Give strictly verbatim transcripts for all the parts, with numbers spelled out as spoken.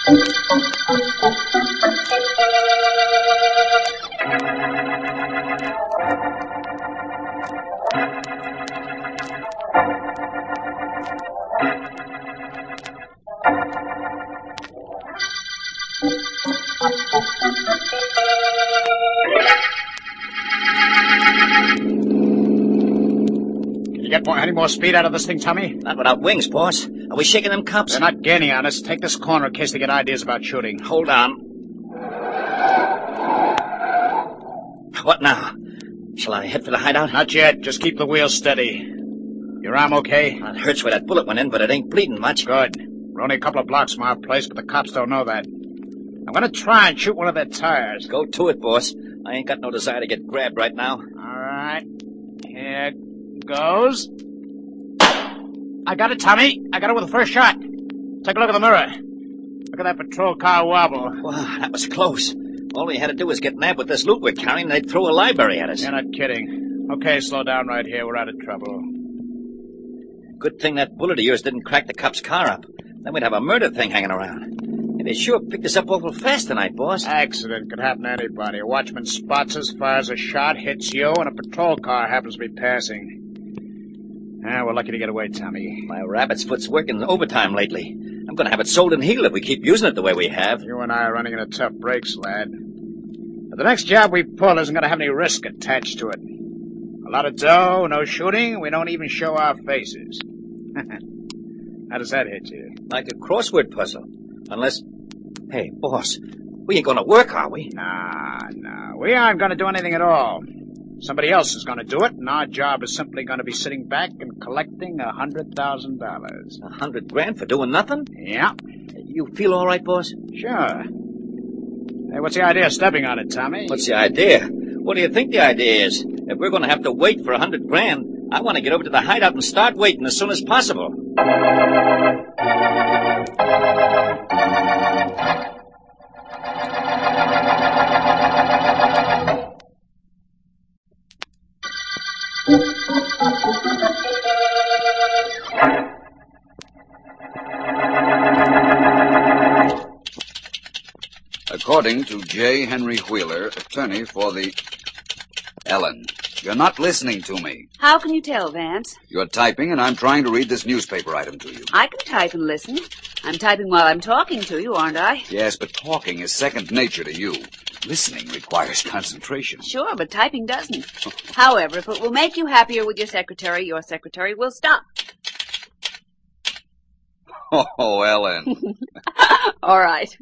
Get more, any more speed out of this thing, Tommy? Not without wings, boss. Are we shaking them cops? They're not gaining on us. Take this corner in case they get ideas about shooting. Hold on. What now? Shall I head for the hideout? Not yet. Just keep the wheel steady. Your arm okay? Well, it hurts where that bullet went in, but it ain't bleeding much. Good. We're only a couple of blocks from our place, but the cops don't know that. I'm going to try and shoot one of their tires. Go to it, boss. I ain't got no desire to get grabbed right now. All right. Here goes. I got it, Tommy. I got it with the first shot. Take a look at the mirror. Look at that patrol car wobble. Wow, that was close. All we had to do was get nabbed with this loot we're carrying, and they'd throw a library at us. You're not kidding. Okay, slow down right here. We're out of trouble. Good thing that bullet of yours didn't crack the cop's car up. Then we'd have a murder thing hanging around. And they sure picked us up awful fast tonight, boss. Accident could happen to anybody. A watchman spots us, fires a shot, hits you, and a patrol car happens to be passing. Ah, we're lucky to get away, Tommy. My rabbit's foot's working overtime lately. I'm going to have it sold and healed if we keep using it the way we have. You and I are running into tough breaks, lad. But the next job we pull isn't going to have any risk attached to it. A lot of dough, no shooting, we don't even show our faces. How does that hit you? Like a crossword puzzle. Unless... Hey, boss, we ain't going to work, are we? Nah, nah, we aren't going to do anything at all. Somebody else is going to do it, and our job is simply going to be sitting back and collecting a hundred thousand dollars. A hundred grand for doing nothing? Yeah. You feel all right, boss? Sure. Hey, what's the idea of stepping on it, Tommy? What's the idea? What do you think the idea is? If we're going to have to wait for a hundred grand, I want to get over to the hideout and start waiting as soon as possible. According to J. Henry Wheeler, attorney for the... Ellen, you're not listening to me. How can you tell, Vance? You're typing, and I'm trying to read this newspaper item to you. I can type and listen. I'm typing while I'm talking to you, aren't I? Yes, but talking is second nature to you. Listening requires concentration. Sure, but typing doesn't. However, if it will make you happier with your secretary, your secretary will stop. Oh, Ellen. All right.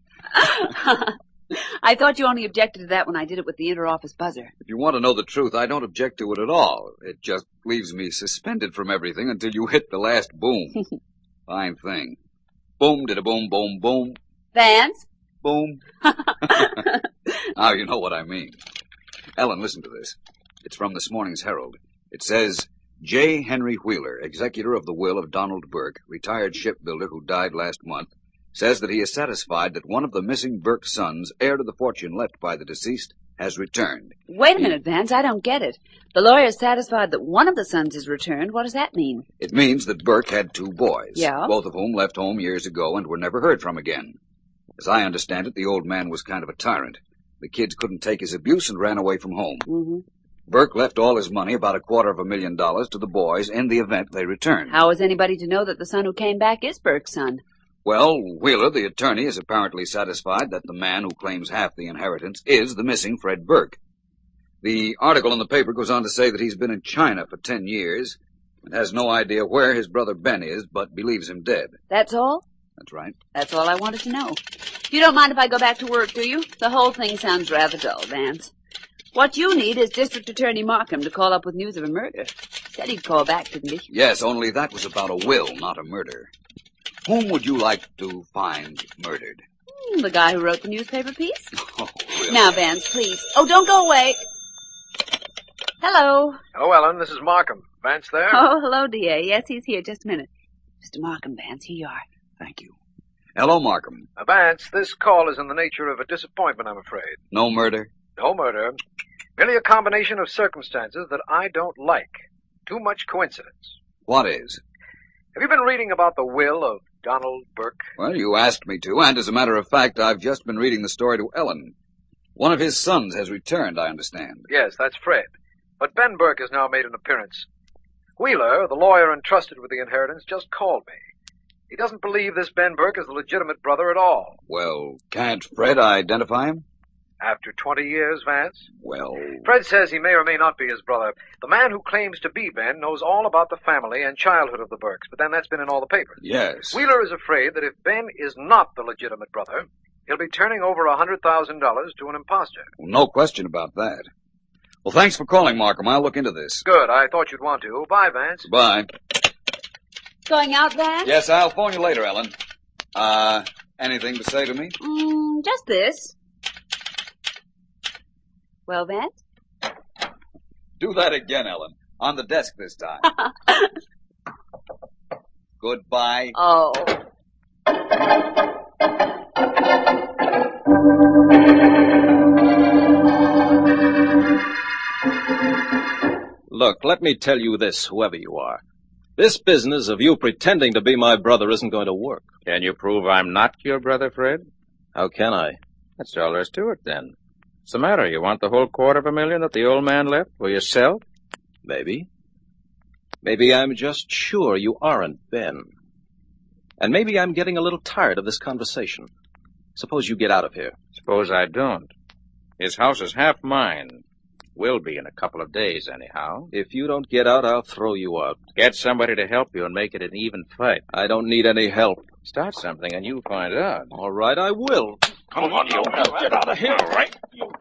I thought you only objected to that when I did it with the inter-office buzzer. If you want to know the truth, I don't object to it at all. It just leaves me suspended from everything until you hit the last boom. Fine thing. Boom, did-a-boom, boom, boom. Vance? Boom. Now you know what I mean. Ellen, listen to this. It's from this morning's Herald. It says, J. Henry Wheeler, executor of the will of Donald Burke, retired shipbuilder who died last month, says that he is satisfied that one of the missing Burke sons, heir to the fortune left by the deceased, has returned. Wait a minute, Vance. I don't get it. The lawyer is satisfied that one of the sons is returned. What does that mean? It means that Burke had two boys, yeah? both of whom left home years ago and were never heard from again. As I understand it, the old man was kind of a tyrant. The kids couldn't take his abuse and ran away from home. Mm-hmm. Burke left all his money, about a quarter of a million dollars, to the boys in the event they returned. How is anybody to know that the son who came back is Burke's son? Well, Wheeler, the attorney, is apparently satisfied that the man who claims half the inheritance is the missing Fred Burke. The article in the paper goes on to say that he's been in China for ten years and has no idea where his brother Ben is, but believes him dead. That's all? That's right. That's all I wanted to know. You don't mind if I go back to work, do you? The whole thing sounds rather dull, Vance. What you need is District Attorney Markham to call up with news of a murder. Said he'd call back, didn't he? Yes, only that was about a will, not a murder. Whom would you like to find murdered? Mm, the guy who wrote the newspaper piece. Oh, really? Now, Vance, please. Oh, don't go away. Hello. Hello, Ellen. This is Markham. Vance there? Oh, hello, D A. Yes, he's here. Just a minute. Mister Markham, Vance, here you are. Thank you. Hello, Markham. Uh, Vance, this call is in the nature of a disappointment, I'm afraid. No murder? No murder. Merely a combination of circumstances that I don't like. Too much coincidence. What is? Have you been reading about the will of Donald Burke? Well, you asked me to, and as a matter of fact, I've just been reading the story to Ellen. One of his sons has returned, I understand. Yes, that's Fred. But Ben Burke has now made an appearance. Wheeler, the lawyer entrusted with the inheritance, just called me. He doesn't believe this Ben Burke is the legitimate brother at all. Well, can't Fred identify him? After twenty years, Vance? Well... Fred says he may or may not be his brother. The man who claims to be Ben knows all about the family and childhood of the Burkes, but then that's been in all the papers. Yes. Wheeler is afraid that if Ben is not the legitimate brother, he'll be turning over a hundred thousand dollars to an imposter. Well, no question about that. Well, thanks for calling, Markham. I'll look into this. Good. I thought you'd want to. Bye, Vance. Bye. Going out, Vance? Yes, I'll phone you later, Ellen. Uh, anything to say to me? Mm, just this. Well, Vance? Do that again, Ellen. On the desk this time. Goodbye. Oh. Look, let me tell you this, whoever you are. This business of you pretending to be my brother isn't going to work. Can you prove I'm not your brother, Fred? How can I? That's all there is to it, then. What's the matter? You want the whole quarter of a million that the old man left for yourself? Maybe. Maybe I'm just sure you aren't Ben. And maybe I'm getting a little tired of this conversation. Suppose you get out of here. Suppose I don't. His house is half mine. Will be in a couple of days, anyhow. If you don't get out, I'll throw you out. Get somebody to help you and make it an even fight. I don't need any help. Start something and you'll find out. All right, I will. Come on, you get out of here, all right?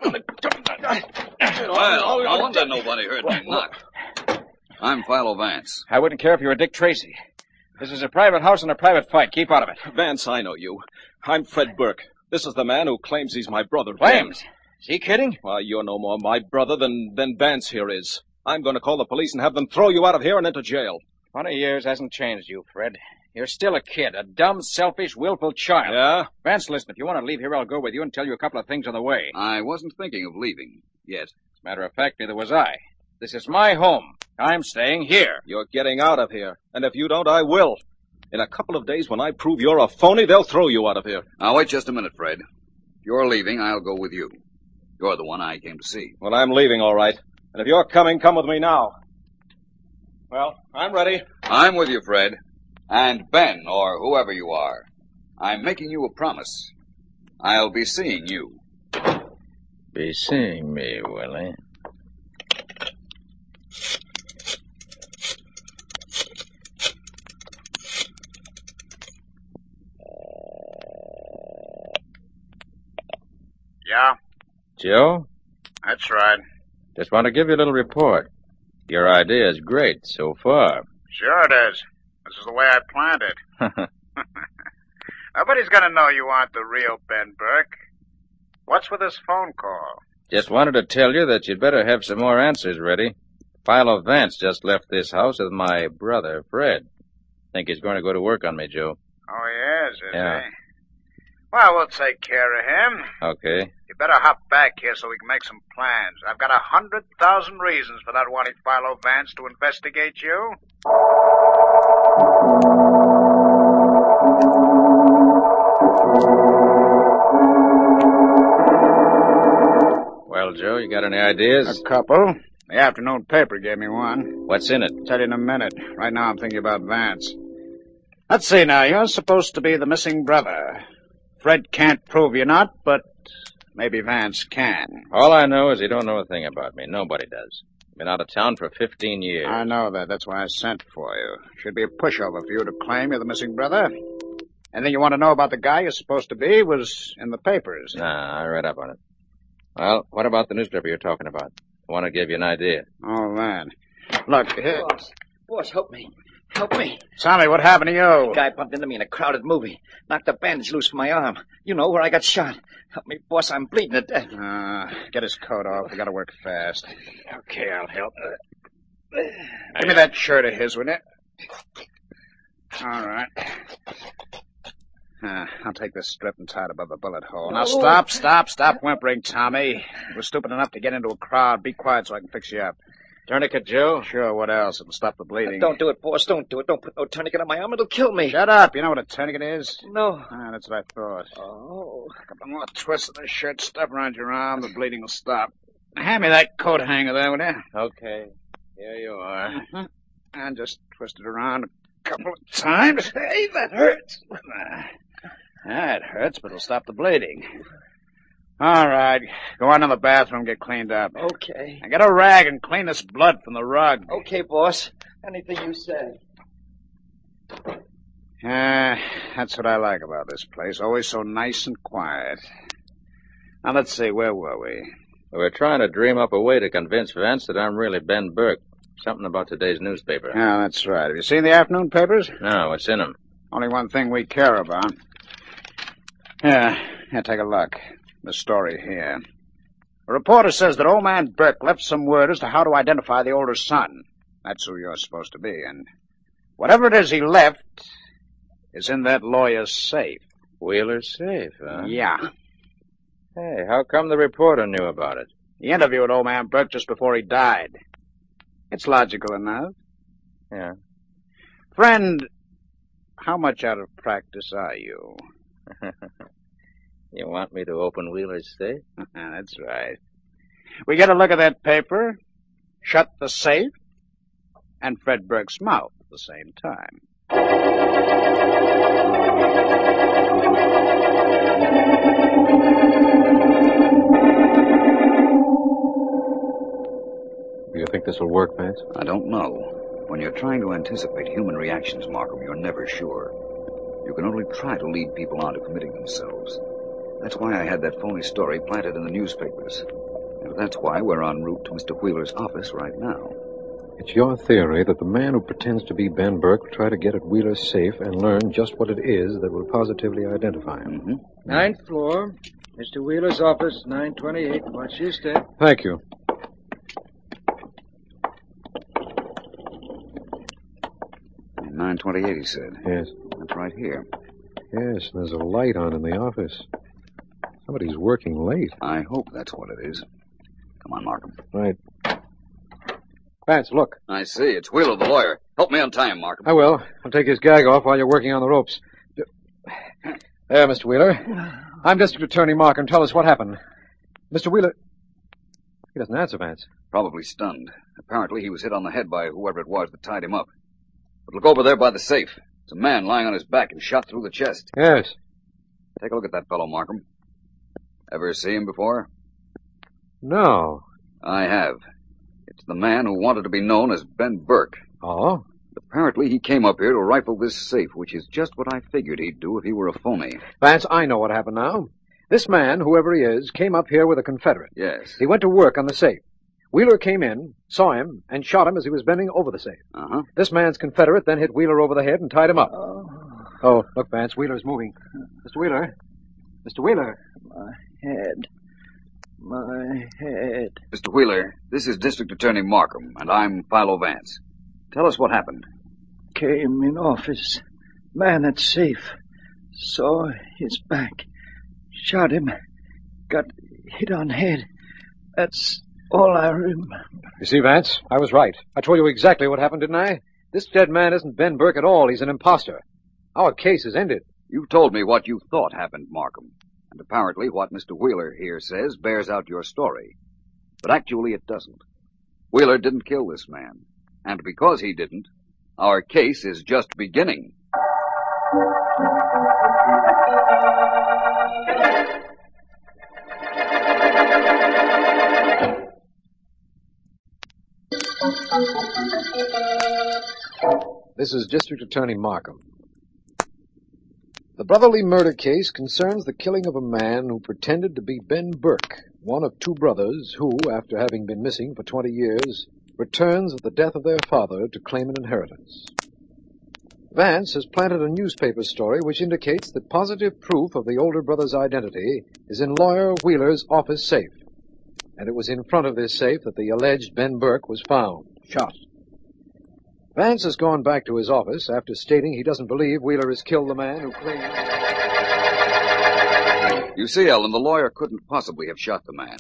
Well, no wonder nobody heard me knock. I'm Philo Vance. I wouldn't care if you were Dick Tracy. This is a private house and a private fight. Keep out of it. Vance, I know you. I'm Fred Burke. This is the man who claims he's my brother. Claims? Is he kidding? Why, you're no more my brother than, than Vance here is. I'm going to call the police and have them throw you out of here and into jail. Twenty years hasn't changed you, Fred. You're still a kid, a dumb, selfish, willful child. Yeah? Vance, listen, if you want to leave here, I'll go with you and tell you a couple of things on the way. I wasn't thinking of leaving yet. As a matter of fact, neither was I. This is my home. I'm staying here. You're getting out of here. And if you don't, I will. In a couple of days, when I prove you're a phony, they'll throw you out of here. Now, wait just a minute, Fred. If you're leaving, I'll go with you. You're the one I came to see. Well, I'm leaving, all right. And if you're coming, come with me now. Well, I'm ready. I'm with you, Fred. And Ben, or whoever you are, I'm making you a promise. I'll be seeing you. Be seeing me, Willie. Yeah, Joe? that's right. Just want to give you a little report. Your idea is great so far. Sure it is. This is the way I planned it. Nobody's gonna know you aren't the real Ben Burke. What's with this phone call? Just wanted to tell you that you'd better have some more answers ready. Philo Vance just left this house with my brother, Fred. Think he's going to go to work on me, Joe. Oh, he is, is Yeah. he? Well, we'll take care of him. Okay. You better hop back here so we can make some plans. I've got a hundred thousand reasons for not wanting Philo Vance to investigate you. Well, Joe, you got any ideas? A couple. The afternoon paper gave me one. What's in it? I'll tell you in a minute. Right now I'm thinking about Vance. Let's see now. You're supposed to be the missing brother. Fred can't prove you're not, but maybe Vance can. All I know is he don't know a thing about me. Nobody does. Been out of town for fifteen years. I know that. That's why I sent for you. Should be a pushover for you to claim you're the missing brother. Anything you want to know about the guy you're supposed to be was in the papers. Nah, I read up on it. Well, what about the newspaper you're talking about? I want to give you an idea. Oh, man. Look, here. Boss, boss, help me. Help me. Tommy, what happened to you? A guy bumped into me in a crowded movie. Knocked the bandage loose from my arm. You know, where I got shot. Help me, boss. I'm bleeding to death. Uh, get his coat off. We gotta work fast. Okay, I'll help. Give me that shirt of his, will you? All right. Uh, I'll take this strip and tie it above the bullet hole. Now stop, stop, stop whimpering, Tommy. You were stupid enough to get into a crowd. Be quiet so I can fix you up. Tourniquet, Joe? Sure, what else? It'll stop the bleeding. Don't do it, boss. Don't do it. Don't put no tourniquet on my arm. It'll kill me. Shut up. You know what a tourniquet is? No. Ah, that's what I thought. Oh. A couple more twists of the shirt stuff around your arm, the bleeding will stop. Hand me that coat hanger there, will you? Okay. Here you are. Uh-huh. And just twist it around a couple of times. Hey, that hurts. That hurts, but it'll stop the bleeding. All right. Go on to the bathroom, get cleaned up. Okay. And get a rag and clean this blood from the rug. Okay, boss. Anything you say. Ah, uh, that's what I like about this place. Always so nice and quiet. Now, let's see, where were we? We were trying to dream up a way to convince Vance that I'm really Ben Burke. Something about today's newspaper. Yeah, that's right. Have you seen the afternoon papers? No, what's in them? Only one thing we care about. Yeah, here, take a look. The story here. A reporter says that old man Burke left some word as to how to identify the older son. That's who you're supposed to be, and whatever it is he left is in that lawyer's safe. Wheeler's safe, huh? Yeah. Hey, how come the reporter knew about it? He interviewed old man Burke just before he died. It's logical enough. Yeah. Friend, how much out of practice are you? You want me to open Wheeler's safe? That's right. We get a look at that paper, shut the safe, and Fred Burke's mouth at the same time. Do you think this will work, Vance? I don't know. When you're trying to anticipate human reactions, Markham, you're never sure. You can only try to lead people on to committing themselves. That's why I had that phony story planted in the newspapers. And that's why we're en route to Mister Wheeler's office right now. It's your theory that the man who pretends to be Ben Burke will try to get at Wheeler's safe and learn just what it is that will positively identify him. Mm-hmm. Ninth floor, Mister Wheeler's office, nine twenty-eight. Watch your step. Thank you. nine twenty-eight, he said. Yes. That's right here. Yes, there's a light on in the office. Somebody's working late. I hope that's what it is. Come on, Markham. Right. Vance, look. I see. It's Wheeler, the lawyer. Help me untie him, Markham. I will. I'll take his gag off while you're working on the ropes. There, Mister Wheeler. I'm District Attorney Markham. Tell us what happened. Mister Wheeler... He doesn't answer, Vance. Probably stunned. Apparently he was hit on the head by whoever it was that tied him up. But look over there by the safe. It's a man lying on his back and shot through the chest. Yes. Take a look at that fellow, Markham. Ever see him before? No. I have. It's the man who wanted to be known as Ben Burke. Oh? Apparently he came up here to rifle this safe, which is just what I figured he'd do if he were a phony. Vance, I know what happened now. This man, whoever he is, came up here with a Confederate. Yes. He went to work on the safe. Wheeler came in, saw him, and shot him as he was bending over the safe. Uh-huh. This man's Confederate then hit Wheeler over the head and tied him up. Oh, oh look, Vance, Wheeler's moving. Mister Wheeler? Mister Wheeler? My head. My head. Mister Wheeler, this is District Attorney Markham, and I'm Philo Vance. Tell us what happened. Came in office. Man at safe. Saw his back. Shot him. Got hit on head. That's all I remember. You see, Vance, I was right. I told you exactly what happened, didn't I? This dead man isn't Ben Burke at all. He's an imposter. Our case is ended. You told me what you thought happened, Markham. And apparently what Mister Wheeler here says bears out your story. But actually it doesn't. Wheeler didn't kill this man. And because he didn't, our case is just beginning. This is District Attorney Markham. The Brotherly murder case concerns the killing of a man who pretended to be Ben Burke, one of two brothers who, after having been missing for twenty years, returns at the death of their father to claim an inheritance. Vance has planted a newspaper story which indicates that positive proof of the older brother's identity is in Lawyer Wheeler's office safe. And it was in front of this safe that the alleged Ben Burke was found, shot. Vance has gone back to his office after stating he doesn't believe Wheeler has killed the man who claimed... You see, Ellen, the lawyer couldn't possibly have shot the man.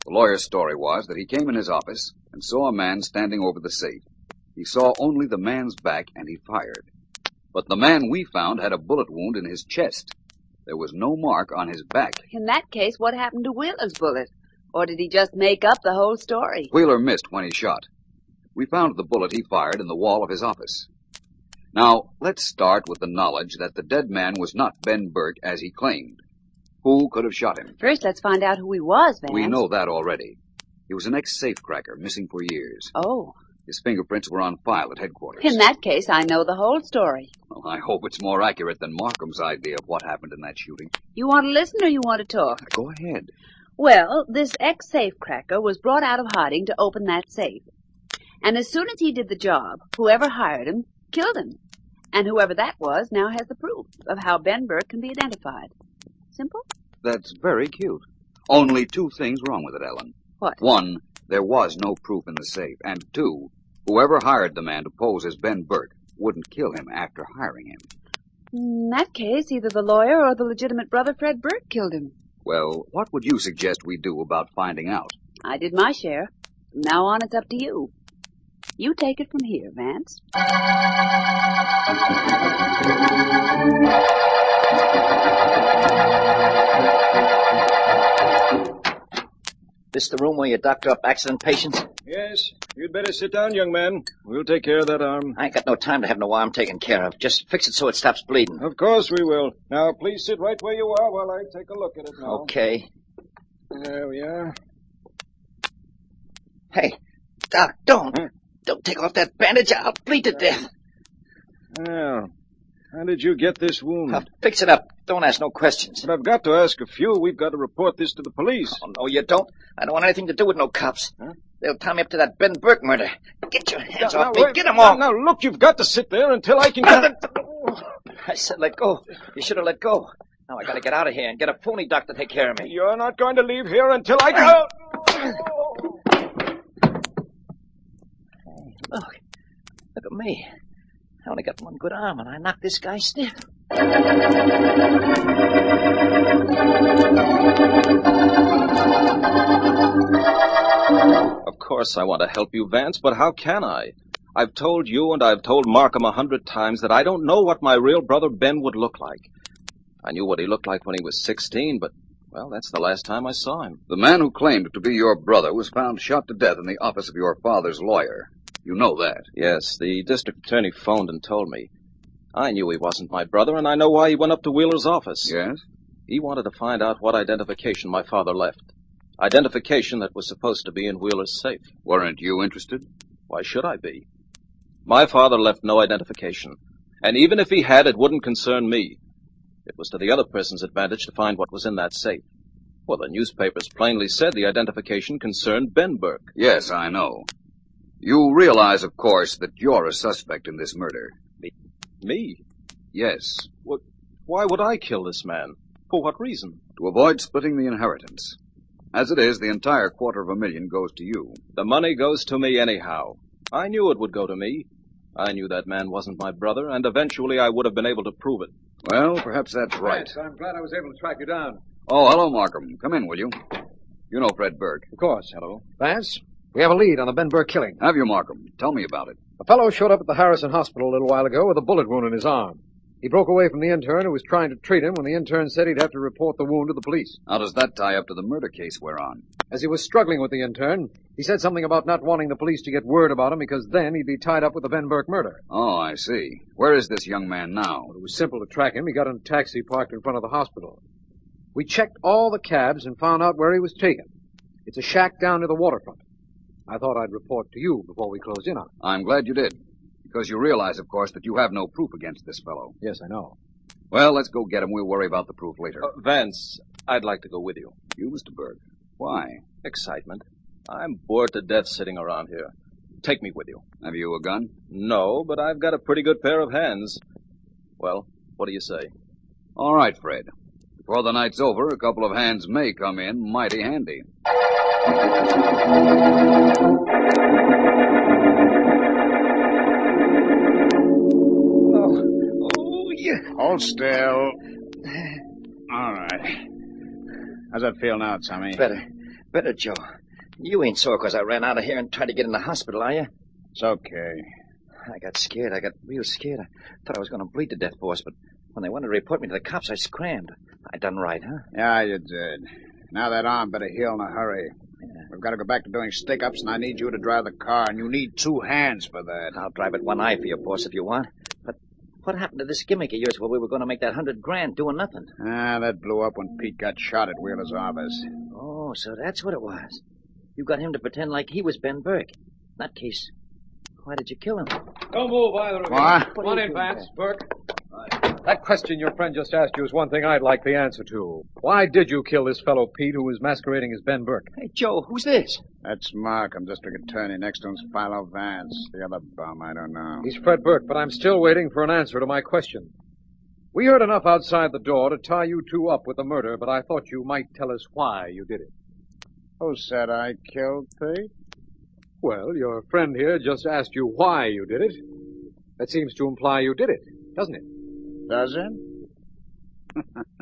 The lawyer's story was that he came in his office and saw a man standing over the safe. He saw only the man's back, and he fired. But the man we found had a bullet wound in his chest. There was no mark on his back. In that case, what happened to Wheeler's bullet? Or did he just make up the whole story? Wheeler missed when he shot. We found the bullet he fired in the wall of his office. Now, let's start with the knowledge that the dead man was not Ben Burke as he claimed. Who could have shot him? First, let's find out who he was, Vance. We know that already. He was an ex-safecracker, missing for years. Oh. His fingerprints were on file at headquarters. In that case, I know the whole story. Well, I hope it's more accurate than Markham's idea of what happened in that shooting. You want to listen or you want to talk? Go ahead. Well, this ex-safecracker was brought out of hiding to open that safe. And as soon as he did the job, whoever hired him killed him. And whoever that was now has the proof of how Ben Burke can be identified. Simple? That's very cute. Only two things wrong with it, Ellen. What? One, there was no proof in the safe. And two, whoever hired the man to pose as Ben Burke wouldn't kill him after hiring him. In that case, either the lawyer or the legitimate brother Fred Burke killed him. Well, what would you suggest we do about finding out? I did my share. From now on, it's up to you. You take it from here, Vance. This the room where you doctor up accident patients? Yes. You'd better sit down, young man. We'll take care of that arm. I ain't got no time to have no arm taken care of. Just fix it so it stops bleeding. Of course we will. Now, please sit right where you are while I take a look at it now. Okay. There we are. Hey, Doc, don't. Huh? Don't take off that bandage. I'll bleed to death. Well, how did you get this wound? I'll fix it up. Don't ask no questions. But I've got to ask a few. We've got to report this to the police. Oh, no, you don't. I don't want anything to do with no cops. Huh? They'll tie me up to that Ben Burke murder. Get your hands now, off now, me. Get them off. Now, now, look, you've got to sit there until I can get... I said let go. You should have let go. Now I got to get out of here and get a phony doctor to take care of me. You're not going to leave here until I can... Look. Look at me. I only got one good arm, and I knocked this guy stiff. Of course I want to help you, Vance, but how can I? I've told you and I've told Markham a hundred times that I don't know what my real brother Ben would look like. I knew what he looked like when he was sixteen, but, well, that's the last time I saw him. The man who claimed to be your brother was found shot to death in the office of your father's lawyer. You know that. Yes, the district attorney phoned and told me. I knew he wasn't my brother, and I know why he went up to Wheeler's office. Yes? He wanted to find out what identification my father left. Identification that was supposed to be in Wheeler's safe. Weren't you interested? Why should I be? My father left no identification, and even if he had, it wouldn't concern me. It was to the other person's advantage to find what was in that safe. Well, the newspapers plainly said the identification concerned Ben Burke. Yes, I know. You realize, of course, that you're a suspect in this murder. Me? Me? Yes. What? Why would I kill this man? For what reason? To avoid splitting the inheritance. As it is, the entire quarter of a million goes to you. The money goes to me anyhow. I knew it would go to me. I knew that man wasn't my brother, and eventually I would have been able to prove it. Well, perhaps that's right. Yes, I'm glad I was able to track you down. Oh, hello, Markham. Come in, will you? You know Fred Burke. Of course. Hello. Vance, we have a lead on the Ben Burke killing. Have you, Markham? Tell me about it. A fellow showed up at the Harrison Hospital a little while ago with a bullet wound in his arm. He broke away from the intern who was trying to treat him when the intern said he'd have to report the wound to the police. How does that tie up to the murder case we're on? As he was struggling with the intern, he said something about not wanting the police to get word about him because then he'd be tied up with the Ben Burke murder. Oh, I see. Where is this young man now? Well, it was simple to track him. He got in a taxi parked in front of the hospital. We checked all the cabs and found out where he was taken. It's a shack down near the waterfront. I thought I'd report to you before we closed in on it. I'm glad you did. Because you realize, of course, that you have no proof against this fellow. Yes, I know. Well, let's go get him. We'll worry about the proof later. Uh, Vance, I'd like to go with you. You, Mister Burke? Why? Excitement. I'm bored to death sitting around here. Take me with you. Have you a gun? No, but I've got a pretty good pair of hands. Well, what do you say? All right, Fred. Before the night's over, a couple of hands may come in mighty handy. Hold still. All right. How's that feel now, Tommy? Better. better, Joe? You ain't sore 'cause I ran out of here and tried to get in the hospital, are you? It's okay. I got scared. I got real scared. I thought I was going to bleed to death, boss, but when they wanted to report me to the cops, I scrammed. I done right, huh? Yeah, you did. Now that arm better heal in a hurry. Yeah. We've got to go back to doing stick-ups, and I need you to drive the car, and you need two hands for that. I'll drive it one eye for you, boss, if you want. But what happened to this gimmick of yours where we were going to make that hundred grand doing nothing? Ah, that blew up when Pete got shot at Wheeler's office. Oh, so that's what it was. You got him to pretend like he was Ben Burke. In that case, why did you kill him? Don't move either of you. What? Come on in, Vance. Burke. That question your friend just asked you is one thing I'd like the answer to. Why did you kill this fellow Pete who was masquerading as Ben Burke? Hey, Joe, who's this? That's Markham, district attorney. Next to him's Philo Vance. The other bum, I don't know. He's Fred Burke, but I'm still waiting for an answer to my question. We heard enough outside the door to tie you two up with the murder, but I thought you might tell us why you did it. Who said I killed Pete? Well, your friend here just asked you why you did it. That seems to imply you did it, doesn't it? Does it?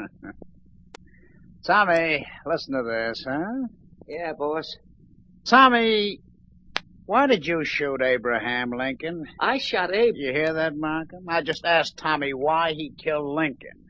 Tommy, listen to this, huh? Yeah, boss. Tommy, why did you shoot Abraham Lincoln? I shot Abe. You hear that, Markham? I just asked Tommy why he killed Lincoln.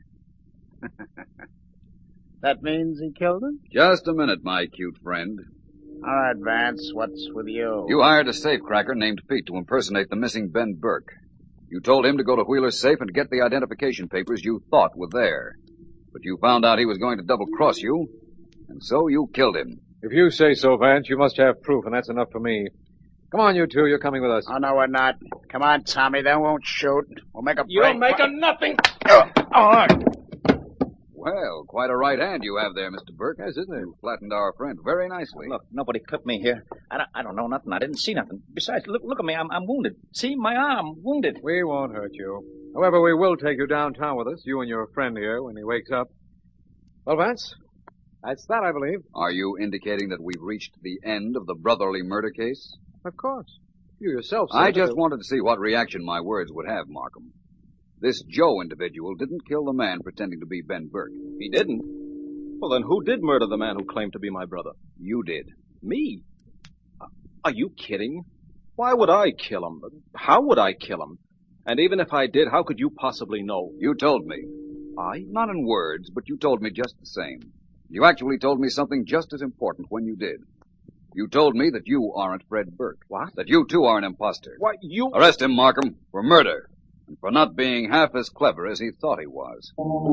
That means he killed him? Just a minute, my cute friend. All right, Vance, what's with you? You hired a safecracker named Pete to impersonate the missing Ben Burke. You told him to go to Wheeler's safe and get the identification papers you thought were there. But you found out he was going to double-cross you, and so you killed him. If you say so, Vance, you must have proof, and that's enough for me. Come on, you two. You're coming with us. Oh, no, we're not. Come on, Tommy. They won't shoot. We'll make a break. You'll make a nothing. Oh, all right. Well, quite a right hand you have there, Mister Burke. Yes, isn't it? You flattened our friend very nicely. Look, nobody clipped me here. I don't, I don't know nothing. I didn't see nothing. Besides, look, look at me. I'm, I'm wounded. See, my arm, wounded. We won't hurt you. However, we will take you downtown with us, you and your friend here, when he wakes up. Well, Vance, that's that, I believe. Are you indicating that we've reached the end of the brotherly murder case? Of course. You yourself said I just that... wanted to see what reaction my words would have, Markham. This Joe individual didn't kill the man pretending to be Ben Burke. He didn't? Well, then who did murder the man who claimed to be my brother? You did. Me? Are you kidding? Why would I kill him? How would I kill him? And even if I did, how could you possibly know? You told me. I? Not in words, but you told me just the same. You actually told me something just as important when you did. You told me that you aren't Fred Burke. What? That you, too, are an imposter. Why, you... Arrest him, Markham, for murder. And for not being half as clever as he thought he was.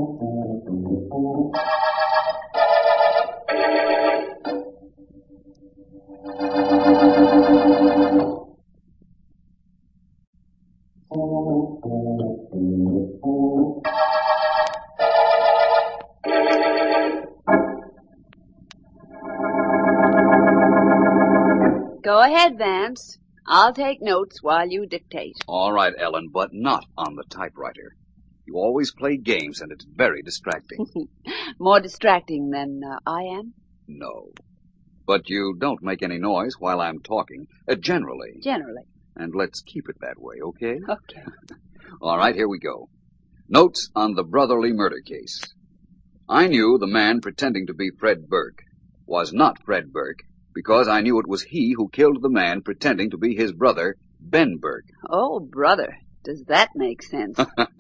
Go ahead, Vance. I'll take notes while you dictate. All right, Ellen, but not on the typewriter. You always play games, and it's very distracting. More distracting than uh, I am? No. But you don't make any noise while I'm talking, uh, generally. Generally. And let's keep it that way, okay? Okay. All right, here we go. Notes on the brotherly murder case. I knew the man pretending to be Fred Burke was not Fred Burke because I knew it was he who killed the man pretending to be his brother, Ben Burke. Oh, brother. Does that make sense?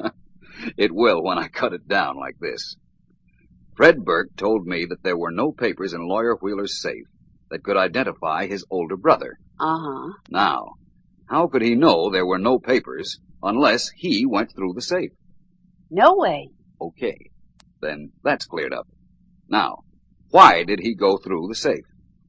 It will when I cut it down like this. Fred Burke told me that there were no papers in Lawyer Wheeler's safe that could identify his older brother. Uh-huh. Now, how could he know there were no papers unless he went through the safe? No way. Okay, then that's cleared up. Now, why did he go through the safe?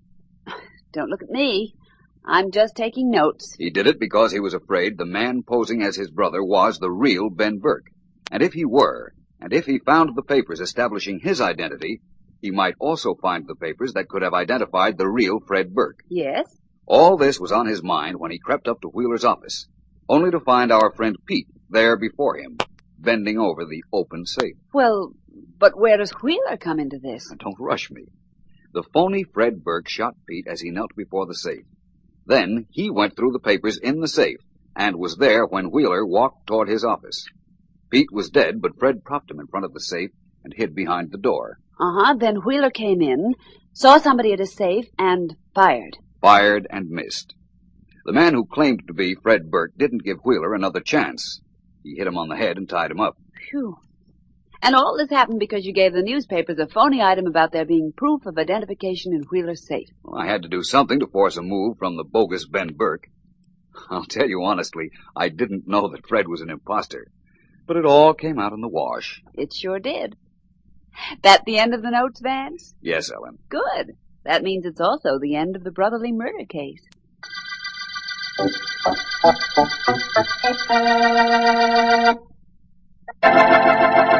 Don't look at me. I'm just taking notes. He did it because he was afraid the man posing as his brother was the real Ben Burke. And if he were, and if he found the papers establishing his identity, he might also find the papers that could have identified the real Fred Burke. Yes? All this was on his mind when he crept up to Wheeler's office, only to find our friend Pete there before him, bending over the open safe. Well, but where does Wheeler come into this? Don't rush me. The phony Fred Burke shot Pete as he knelt before the safe. Then he went through the papers in the safe and was there when Wheeler walked toward his office. Pete was dead, but Fred propped him in front of the safe and hid behind the door. Uh-huh. Then Wheeler came in, saw somebody at a safe, and fired. Fired and missed. The man who claimed to be Fred Burke didn't give Wheeler another chance. He hit him on the head and tied him up. Phew. And all this happened because you gave the newspapers a phony item about there being proof of identification in Wheeler's safe. Well, I had to do something to force a move from the bogus Ben Burke. I'll tell you honestly, I didn't know that Fred was an imposter. But it all came out in the wash. It sure did. That the end of the notes, Vance? Yes, Ellen. Good. That means it's also the end of the brotherly murder case. Thank you.